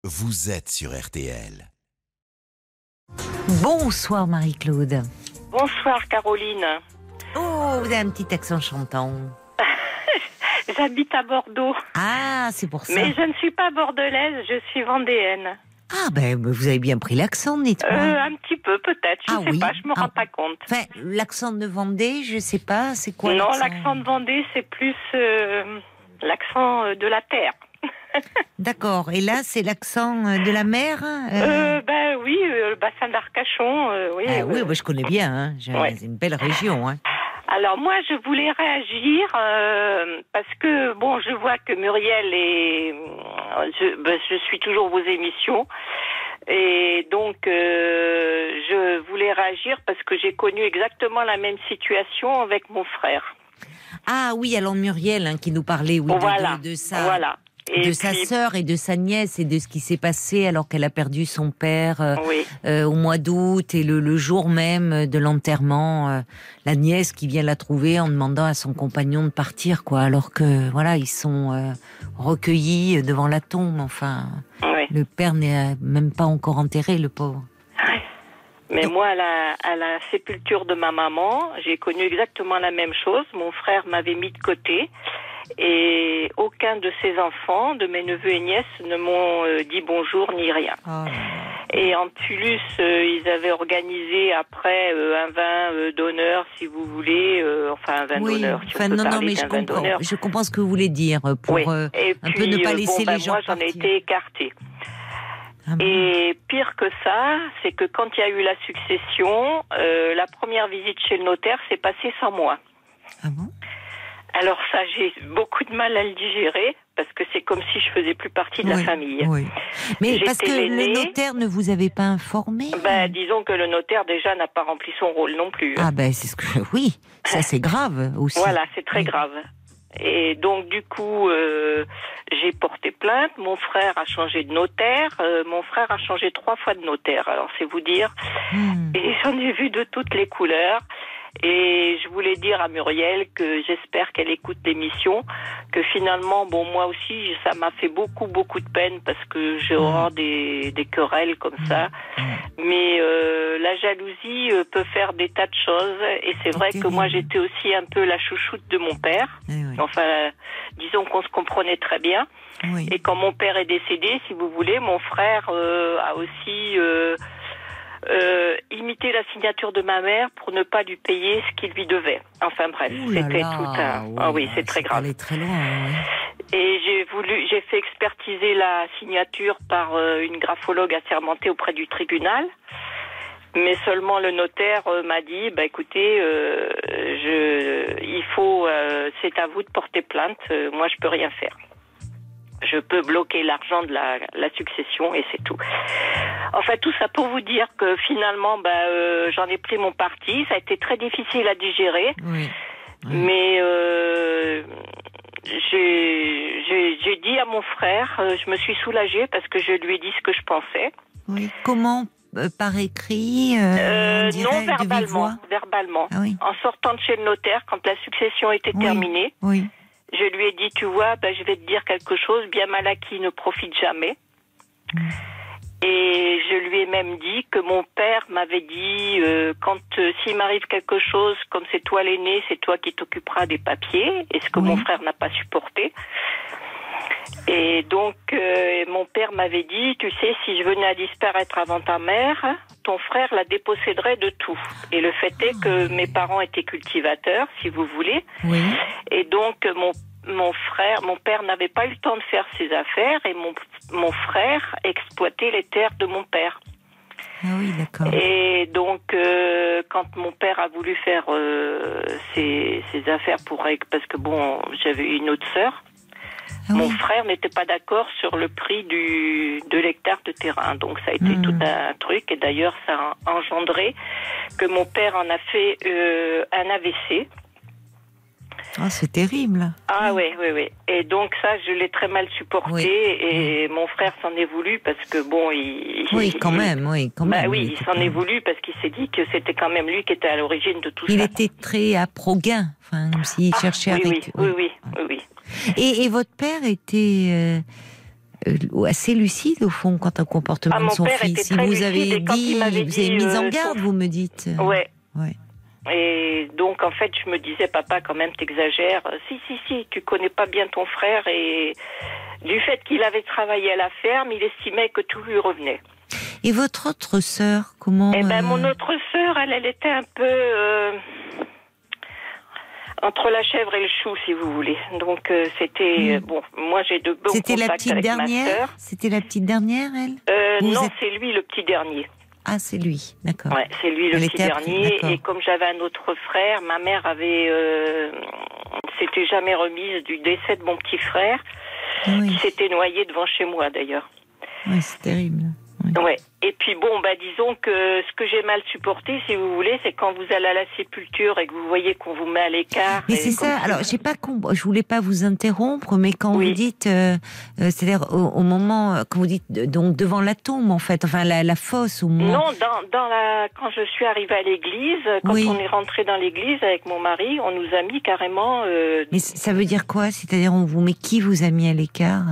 Vous êtes sur RTL. Bonsoir Marie-Claude. Bonsoir Caroline. Oh, vous avez un petit accent chantant. J'habite à Bordeaux. Ah, c'est pour ça. Mais je ne suis pas bordelaise, je suis vendéenne. Ah ben, vous avez bien pris l'accent, dites-moi. Un petit peu peut-être, je sais pas, je me rends pas compte. Enfin, l'accent de Vendée, je sais pas, c'est quoi Non, l'accent l'accent de Vendée, c'est plus l'accent de la terre. D'accord, et là, c'est l'accent de la mer Ben oui, le bassin d'Arcachon, oui. Oui, je connais bien, hein. C'est une belle région. Hein. Alors moi, je voulais réagir parce que, bon, je vois que Muriel est... je suis toujours vos émissions. Et donc, je voulais réagir parce que j'ai connu exactement la même situation avec mon frère. Ah oui, alors Muriel, qui nous parlait voilà, de ça. Voilà. Et sa sœur et de sa nièce et de ce qui s'est passé alors qu'elle a perdu son père au mois d'août et le jour même de l'enterrement, la nièce qui vient la trouver en demandant à son compagnon de partir, quoi, alors que voilà, ils sont recueillis devant la tombe. Enfin, le père n'est même pas encore enterré, le pauvre. Mais moi, à la sépulture de ma maman, j'ai connu exactement la même chose. Mon frère m'avait mis de côté. Et aucun de ses enfants, de mes neveux et nièces, ne m'ont dit bonjour ni rien. Oh. Et en plus, ils avaient organisé après un vin d'honneur, si vous voulez, un vin d'honneur. Mais je comprends ce que vous voulez dire pour un peu ne pas laisser les gens moi, partir. J'en ai été écartée. Et pire que ça, c'est que quand il y a eu la succession, la première visite chez le notaire s'est passée sans moi. Ah bon ? Alors ça, j'ai beaucoup de mal à le digérer, parce que c'est comme si je faisais plus partie de la famille. Oui. Mais parce que le notaire ne vous avait pas informé disons que le notaire, déjà, n'a pas rempli son rôle non plus. Ah c'est ce que... Oui, ça c'est grave aussi. Voilà, c'est très grave. Et donc, du coup, j'ai porté plainte. Mon frère a changé de notaire. Mon frère a changé 3 fois de notaire. Alors, c'est vous dire. Et j'en ai vu de toutes les couleurs. Et je voulais dire à Muriel que j'espère qu'elle écoute l'émission, que finalement, moi aussi, ça m'a fait beaucoup de peine parce que j'ai horreur des querelles comme ça. Mais la jalousie peut faire des tas de choses. Et c'est vrai que moi, j'étais aussi un peu la chouchoute de mon père. Enfin, disons qu'on se comprenait très bien. Et quand mon père est décédé, si vous voulez, mon frère a aussi... imiter la signature de ma mère pour ne pas lui payer ce qu'il lui devait. Enfin bref, c'était tout un... c'est très grave. Très loin, Et j'ai fait expertiser la signature par une graphologue assermentée auprès du tribunal. Mais seulement le notaire m'a dit, écoutez, c'est à vous de porter plainte. Moi, je peux rien faire. Je peux bloquer l'argent de la succession et c'est tout. Enfin, tout ça pour vous dire que finalement, j'en ai pris mon parti. Ça a été très difficile à digérer. Mais j'ai dit à mon frère, je me suis soulagée parce que je lui ai dit ce que je pensais. Oui. Comment par écrit non, verbalement. Ah oui. En sortant de chez le notaire, quand la succession était terminée. Oui. Je lui ai dit, tu vois, je vais te dire quelque chose, bien mal acquis ne profite jamais. Et je lui ai même dit que mon père m'avait dit, s'il m'arrive quelque chose, comme c'est toi l'aîné, c'est toi qui t'occuperas des papiers, et ce que mon frère n'a pas supporté. Et donc, mon père m'avait dit, tu sais, si je venais à disparaître avant ta mère, ton frère la déposséderait de tout. Et le fait est que mes parents étaient cultivateurs, si vous voulez. Oui. Et donc, mon père n'avait pas eu le temps de faire ses affaires et mon frère exploitait les terres de mon père. Ah oui, d'accord. Et donc, quand mon père a voulu faire ses affaires parce que j'avais une autre sœur, mon frère n'était pas d'accord sur le prix de l'hectare de terrain. Donc ça a été tout un truc. Et d'ailleurs, ça a engendré que mon père en a fait un AVC. Ah, c'est terrible. Ah oui. Et donc ça, je l'ai très mal supporté. Et mon frère s'en est voulu parce que quand même. Il s'en est voulu parce qu'il s'est dit que c'était quand même lui qui était à l'origine de tout ça. Il était très à Proguin. Enfin, s'il cherchait oui. Et votre père était assez lucide au fond quant au comportement de son fils. Si vous avez dit, vous avez mis en garde, vous me dites. Ouais. Et donc en fait je me disais, papa, quand même t'exagères. Si, tu connais pas bien ton frère, et du fait qu'il avait travaillé à la ferme, il estimait que tout lui revenait. Et votre autre sœur, comment mon autre sœur, elle était un peu entre la chèvre et le chou, si vous voulez. Donc c'était bon. Moi j'ai de bons contacts avec ma sœur. C'était la petite dernière, elle. Non, c'est lui le petit dernier. Ah, c'est lui, d'accord. Ouais, c'est lui le petit dernier. Et comme j'avais un autre frère, ma mère s'était jamais remise du décès de mon petit frère, qui s'était noyé devant chez moi d'ailleurs. Oui, c'est terrible. Ouais. Et puis bon, disons que ce que j'ai mal supporté, si vous voulez, c'est quand vous allez à la sépulture et que vous voyez qu'on vous met à l'écart. Mais c'est ça. Alors, j'ai pas je voulais pas vous interrompre, mais quand vous dites, c'est-à-dire au moment quand vous dites donc devant la tombe, en fait, enfin la fosse ou non, quand je suis arrivée à l'église, quand on est rentré dans l'église avec mon mari, on nous a mis carrément. Mais ça veut dire quoi? C'est-à-dire mais qui vous a mis à l'écart?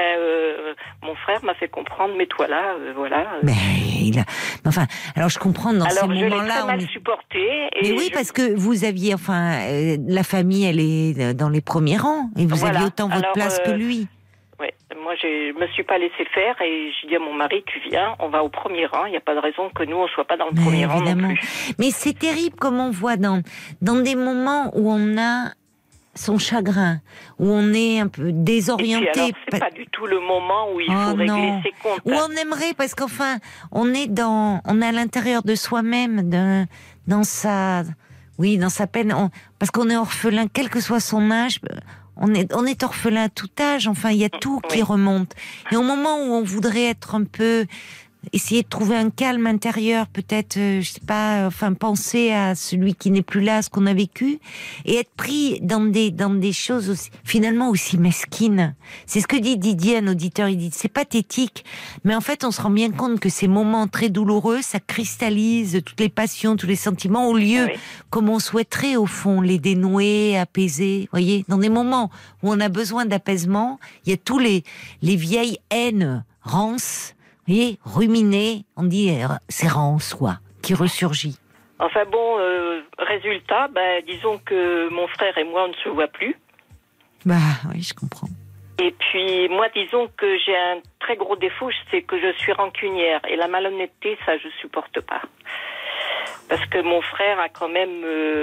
Mon frère m'a fait comprendre, mets-toi là, voilà. Enfin, alors je comprends dans ces moments-là. Alors je l'ai très mal supporté. Mais oui, parce que vous aviez, la famille, elle est dans les premiers rangs, et vous aviez autant votre place que lui. Ouais, moi je me suis pas laissé faire, et j'ai dit à mon mari, tu viens, on va au premier rang. Il n'y a pas de raison que nous on soit pas dans le premier rang non plus. Mais c'est terrible comme on voit dans des moments où on a son chagrin, où on est un peu désorienté. Et puis alors, c'est pas du tout le moment où il faut régler ses comptes. Où on aimerait, parce qu'enfin, on est à l'intérieur de soi-même, dans sa peine, parce qu'on est orphelin, quel que soit son âge. On est orphelin à tout âge. Enfin, il y a tout qui remonte. Et au moment où on voudrait être un peu essayer de trouver un calme intérieur, peut-être, je sais pas, penser à celui qui n'est plus là, ce qu'on a vécu, et être pris dans des choses aussi, finalement aussi mesquines. C'est ce que dit Didier, un auditeur, il dit, c'est pathétique, mais en fait, on se rend bien compte que ces moments très douloureux, ça cristallise toutes les passions, tous les sentiments, au lieu, comme on souhaiterait, au fond, les dénouer, apaiser, voyez, dans des moments où on a besoin d'apaisement, il y a tous les vieilles haines, rances, et ruminé, on dit c'est rance, qui ressurgit. Enfin bon, résultat, disons que mon frère et moi, on ne se voit plus. Oui, je comprends. Et puis moi, disons que j'ai un très gros défaut, c'est que je suis rancunière. Et la malhonnêteté, ça, je supporte pas. Parce que mon frère a quand même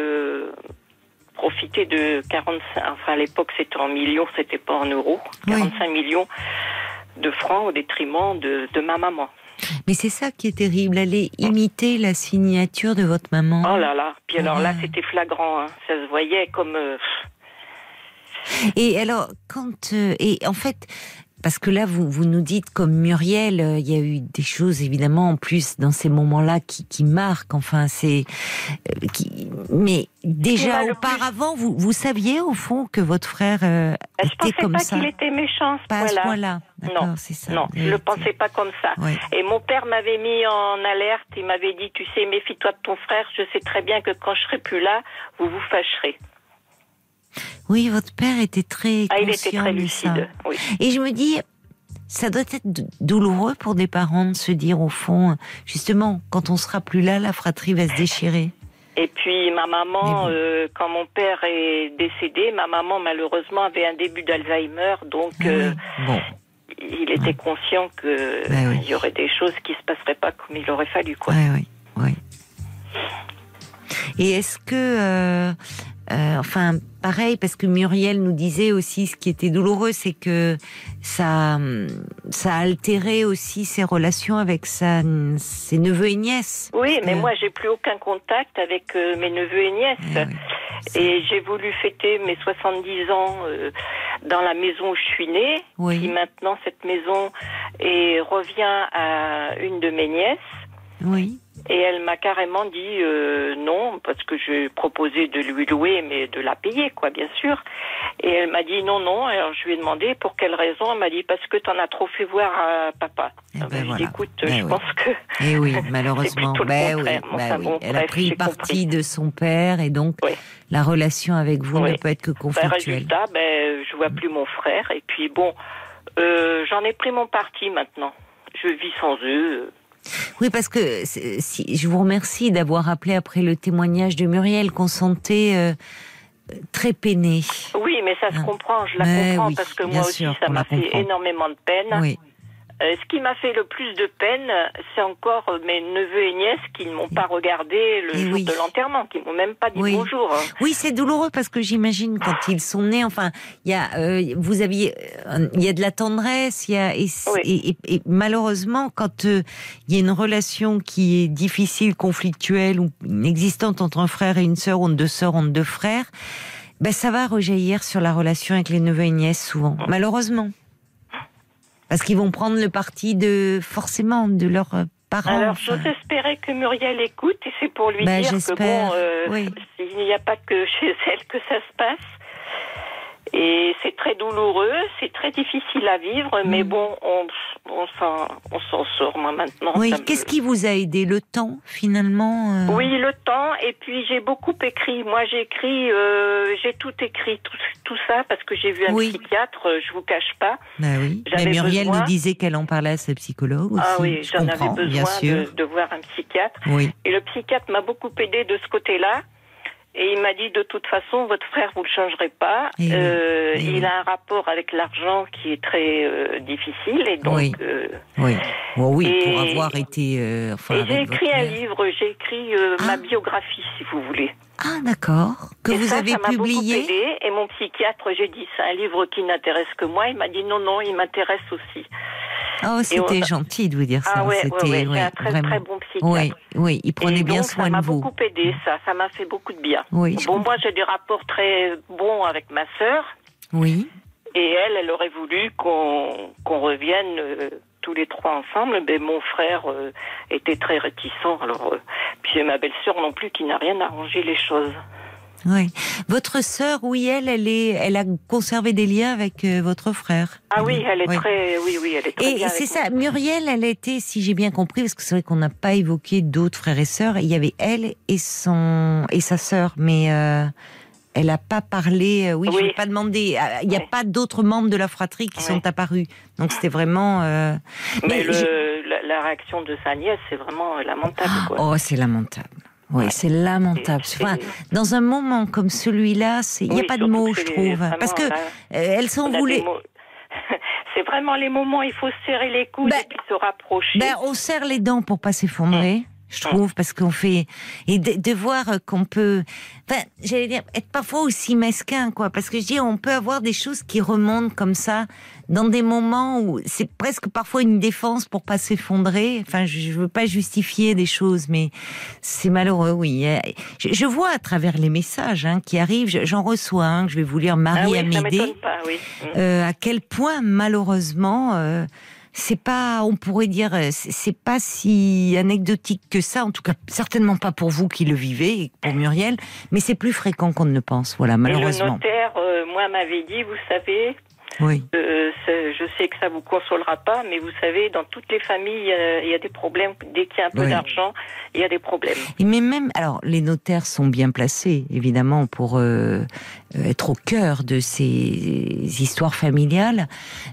profité de 45... Enfin, à l'époque, c'était en millions, c'était pas en euros. 45 millions de francs au détriment de ma maman. Mais c'est ça qui est terrible, aller imiter la signature de votre maman. Oh là là, puis alors là c'était flagrant, hein. Ça se voyait comme... Et alors, et en fait, parce que là vous nous dites comme Muriel, il y a eu des choses évidemment en plus dans ces moments-là qui marquent, enfin mais déjà auparavant vous saviez au fond que votre frère était comme ça. Je pensais pas qu'il était méchant. Pas à ce point-là. D'accord, c'est ça. Non, je le pensais pas comme ça. Ouais. Et mon père m'avait mis en alerte, il m'avait dit, tu sais, méfie-toi de ton frère, je sais très bien que quand je serai plus là, vous vous fâcherez. Oui, votre père était très conscient il était très lucide, oui. Et je me dis, ça doit être douloureux pour des parents de se dire, au fond, justement, quand on sera plus là, la fratrie va se déchirer. Et puis ma maman, quand mon père est décédé, ma maman malheureusement avait un début d'Alzheimer, donc il était conscient que il y aurait des choses qui se passeraient pas comme il aurait fallu, quoi. Oui. Et est-ce que pareil, parce que Muriel nous disait aussi, ce qui était douloureux, c'est que ça a altéré aussi ses relations avec ses neveux et nièces. Oui, mais moi, j'ai plus aucun contact avec mes neveux et nièces. Et j'ai voulu fêter mes 70 ans dans la maison où je suis née. Oui. Qui maintenant, cette maison revient à une de mes nièces. Oui. Et elle m'a carrément dit non, parce que j'ai proposé de lui louer, mais de la payer, quoi, bien sûr. Et elle m'a dit non. Alors je lui ai demandé pour quelle raison. Elle m'a dit parce que t'en as trop fait voir à papa. J'ai dit écoute, je pense que. Et oui, malheureusement. Elle a pris le parti de son père, et donc la relation avec vous ne peut être que conflictuelle. Résultat, je vois plus mon frère. Et puis bon. J'en ai pris mon parti maintenant. Je vis sans eux. Oui, parce que je vous remercie d'avoir appelé après le témoignage de Muriel qu'on sentait très peinée. Oui, mais ça se comprend, je la comprends, parce que moi aussi, ça m'a fait énormément de peine. Oui. Ce qui m'a fait le plus de peine, c'est encore mes neveux et nièces qui ne m'ont pas regardé le jour de l'enterrement, qui ne m'ont même pas dit bonjour. Oui, c'est douloureux parce que j'imagine quand ils sont nés, enfin, il y a de la tendresse, et malheureusement quand il y a une relation qui est difficile, conflictuelle ou inexistante entre un frère et une sœur, ou deux sœurs, ou deux frères, ben ça va rejaillir sur la relation avec les neveux et nièces souvent, malheureusement. Parce qu'ils vont prendre le parti forcément de leurs parents. Alors, j'ose espérer que Muriel écoute, et c'est pour lui dire que il n'y a pas que chez elle que ça se passe. Et c'est très douloureux, c'est très difficile à vivre, mais bon, on s'en sort, moi, maintenant. Oui, qu'est-ce qui vous a aidé? Le temps, finalement Oui, le temps, et puis j'ai beaucoup écrit. Moi, j'ai tout écrit, tout ça, parce que j'ai vu un psychiatre, je vous cache pas. Ben oui, mais Muriel nous disait qu'elle en parlait à sa psychologue aussi. Ah oui, j'en avais besoin de voir un psychiatre. Oui. Et le psychiatre m'a beaucoup aidé de ce côté-là. Et il m'a dit, de toute façon, votre frère, vous ne le changerez pas. Il a un rapport avec l'argent qui est très difficile. Et donc, pour avoir été... et j'ai écrit un livre, j'ai écrit ma biographie, si vous voulez. Ah, d'accord. Que vous avez publié. Ça m'a beaucoup aidé. Et mon psychiatre, j'ai dit, c'est un livre qui n'intéresse que moi. Il m'a dit, non, il m'intéresse aussi. Oh, c'était gentil de vous dire ça. Ah ouais, c'est un très bon psychiatre. Oui, il prenait bien soin de vous. Ça m'a beaucoup aidé, ça m'a fait beaucoup de bien. Oui, moi j'ai des rapports très bons avec ma sœur. Oui. Et elle aurait voulu qu'on revienne tous les trois ensemble. Mais mon frère était très réticent. Alors, puis ma belle-sœur non plus qui n'a rien arrangé les choses. Oui. Votre sœur, elle a conservé des liens avec votre frère. Ah oui, elle est très, elle est très bien. Et c'est ça, Muriel, elle était, si j'ai bien compris, parce que c'est vrai qu'on n'a pas évoqué d'autres frères et sœurs. Il y avait elle et sa sœur, mais elle n'a pas parlé. Je ne vais pas demander. Il n'y a pas d'autres membres de la fratrie qui sont apparus. Donc c'était vraiment. Mais la réaction de sa nièce, c'est vraiment lamentable, quoi. Oh, c'est lamentable. Oui, c'est lamentable. Enfin, dans un moment comme celui-là, il n'y a pas de mots, je trouve. Parce que elles s'en voulaient. C'est vraiment les moments où il faut serrer les coudes et puis se rapprocher. On serre les dents pour pas s'effondrer. Je trouve, parce qu'on fait... Et de voir qu'on peut... Enfin, j'allais dire, être parfois aussi mesquin, quoi. Parce que je dis, on peut avoir des choses qui remontent comme ça, dans des moments où c'est presque parfois une défense pour pas s'effondrer. Enfin, je veux pas justifier des choses, mais c'est malheureux, oui. Je vois à travers les messages qui arrivent, j'en reçois un, que je vais vous lire, Marie-Amédée, à quel point, malheureusement... c'est pas, on pourrait dire, c'est pas si anecdotique que ça, en tout cas certainement pas pour vous qui le vivez, et pour Muriel, mais c'est plus fréquent qu'on ne le pense, voilà, malheureusement. Et le notaire, moi, m'avait dit, vous savez, je sais que ça vous consolera pas, mais vous savez, dans toutes les familles, il y a des problèmes, dès qu'il y a un peu d'argent, il y a des problèmes. Mais même, alors, les notaires sont bien placés, évidemment, pour être au cœur de ces histoires familiales,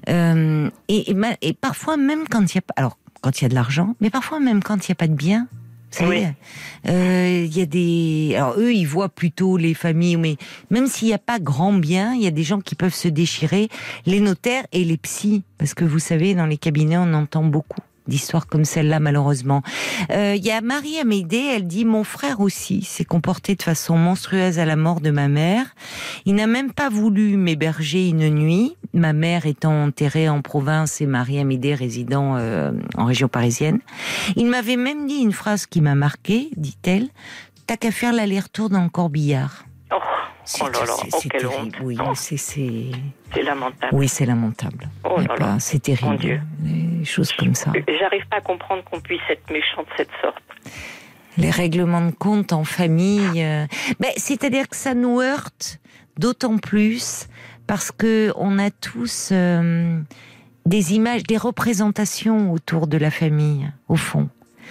et parfois même quand il y a, alors, quand il y a de l'argent, mais parfois même quand il n'y a pas de biens. Vous savez, il y a des... Alors eux, ils voient plutôt les familles, mais même s'il n'y a pas grand bien, il y a des gens qui peuvent se déchirer, les notaires et les psys, parce que vous savez, dans les cabinets, on entend beaucoup d'histoires comme celle-là, malheureusement. Il y a Marie-Amédée, elle dit « Mon frère aussi s'est comporté de façon monstrueuse à la mort de ma mère. Il n'a même pas voulu m'héberger une nuit, ma mère étant enterrée en province et Marie-Amédée résidant en région parisienne. Il m'avait même dit une phrase qui m'a marquée, dit-elle, « T'as qu'à faire l'aller-retour dans le corbillard. » Oh là là, quelle honte. Oui, c'est lamentable. Oui, c'est lamentable. Oh là là. C'est terrible, des choses comme ça. J'arrive pas à comprendre qu'on puisse être méchant de cette sorte. Les règlements de compte en famille, c'est-à-dire que ça nous heurte d'autant plus parce que on a tous des images, des représentations autour de la famille, au fond.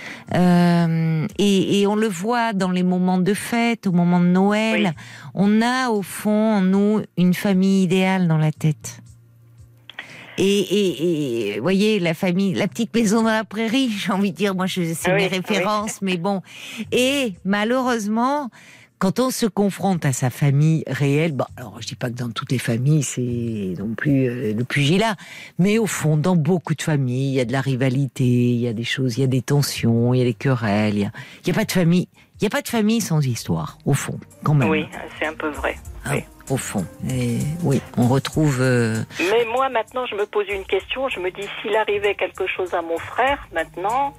Et on le voit dans les moments de fête, au moment de Noël. On a au fond en nous une famille idéale dans la tête. Et voyez, la famille, la petite maison dans la prairie, j'ai envie de dire, moi, c'est mes références, mais bon. Et malheureusement, quand on se confronte à sa famille réelle, bon, alors je dis pas que dans toutes les familles c'est non plus le pugilat, mais au fond, dans beaucoup de familles, il y a de la rivalité, il y a des choses, il y a des tensions, il y a des querelles, il y a pas de famille, il y a pas de famille sans histoire, au fond, quand même. Oui, c'est un peu vrai. Oui. Au fond. Et oui, on retrouve... Mais moi, maintenant, je me pose une question. Je me dis, s'il arrivait quelque chose à mon frère, maintenant,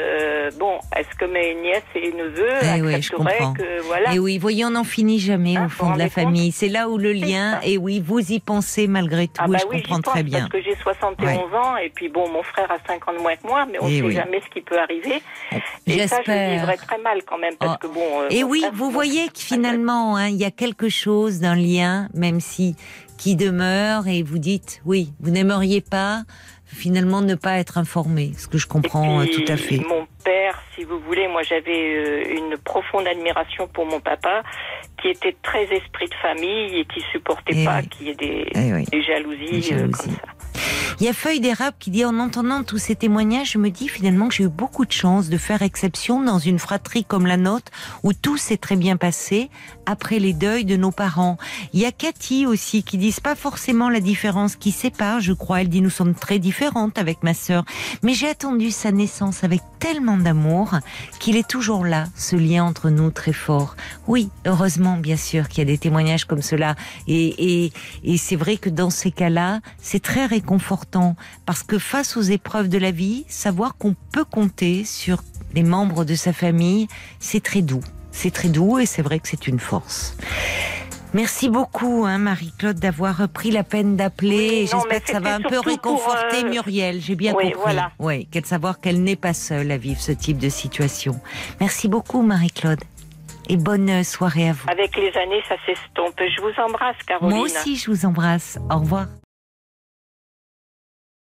bon, est-ce que mes nièces et neveux accepteraient que... Voilà. Et oui, voyez, on n'en finit jamais au fond de la famille. C'est là où le lien... Et oui, vous y pensez malgré tout, je comprends très bien. Parce que j'ai 71 ans, et puis bon, mon frère a 5 ans de moins que moi, mais on ne sait jamais ce qui peut arriver. Et ça, je le vivrais très mal quand même, parce que bon... et oui, vous voyez que finalement, il y a quelque chose d'un lien, même si qui demeure, et vous dites oui, vous n'aimeriez pas finalement ne pas être informé, ce que je comprends tout à fait. Mon père, si vous voulez, moi j'avais une profonde admiration pour mon papa, qui était très esprit de famille et qui supportait pas qu'il y ait des jalousies comme ça. Il y a Feuille d'érable qui dit, en entendant tous ces témoignages, je me dis finalement que j'ai eu beaucoup de chance de faire exception dans une fratrie comme la nôtre, où tout s'est très bien passé après les deuils de nos parents. Il y a Cathy aussi qui dit, c'est pas forcément la différence qui sépare, je crois. Elle dit, nous sommes très différentes avec ma sœur, mais j'ai attendu sa naissance avec tellement d'amour qu'il est toujours là, ce lien entre nous très fort. Oui, heureusement, bien sûr, qu'il y a des témoignages comme cela. Et c'est vrai que dans ces cas-là, c'est très réconfortant, parce que face aux épreuves de la vie, savoir qu'on peut compter sur les membres de sa famille, c'est très doux. C'est très doux et c'est vrai que c'est une force. Merci beaucoup, Marie-Claude, d'avoir pris la peine d'appeler. J'espère que ça va un peu réconforter Muriel. J'ai bien compris. Voilà. Oui, qu'elle savoir qu'elle n'est pas seule à vivre ce type de situation. Merci beaucoup, Marie-Claude. Et bonne soirée à vous. Avec les années, ça s'estompe. Je vous embrasse, Caroline. Moi aussi, je vous embrasse. Au revoir.